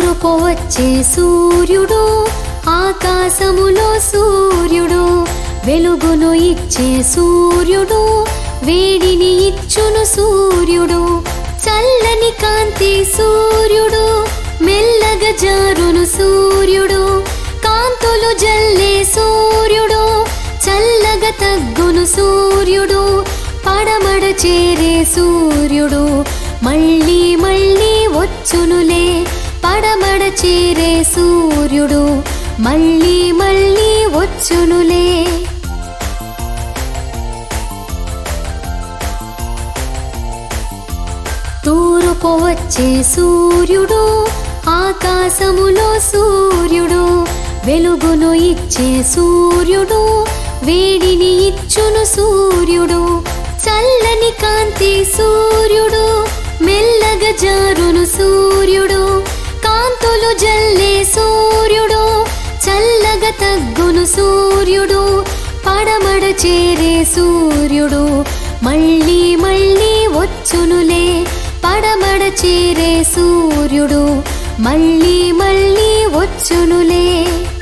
తూర్పు వచ్చే సూర్యుడు ఆకాశములో సూర్యుడు వెలుగును ఇచ్చే సూర్యుడు వేడిని ఇచ్చును సూర్యుడు చల్లని కాంతి సూర్యుడు మెల్లగా జారును సూర్యుడు కాంతులు జల్లే సూర్యుడు చల్లగా తగ్గును సూర్యుడు పడమడ చేరే సూర్యుడు మళ్ళీ మళ్ళీ వచ్చునులే పడమడ చేరే సూర్యుడు మళ్ళీ మళ్ళీ వచ్చునులే తూర్పు వచ్చే సూర్యుడు ఆకాశములో సూర్యుడు వెలుగును ఇచ్చే సూర్యుడు వేడిని ఇచ్చును సూర్యుడు చల్లని కాంతి సూర్యుడు మెల్లగా జారును సూర్యుడు కాంతులు జల్లే సూర్యుడు చల్లగా తగ్గును సూర్యుడు పడమడ చేరే సూర్యుడు మళ్ళీ మళ్ళీ వచ్చునులే పడమడ చేరే సూర్యుడు మళ్ళీ మళ్ళీ వచ్చునులే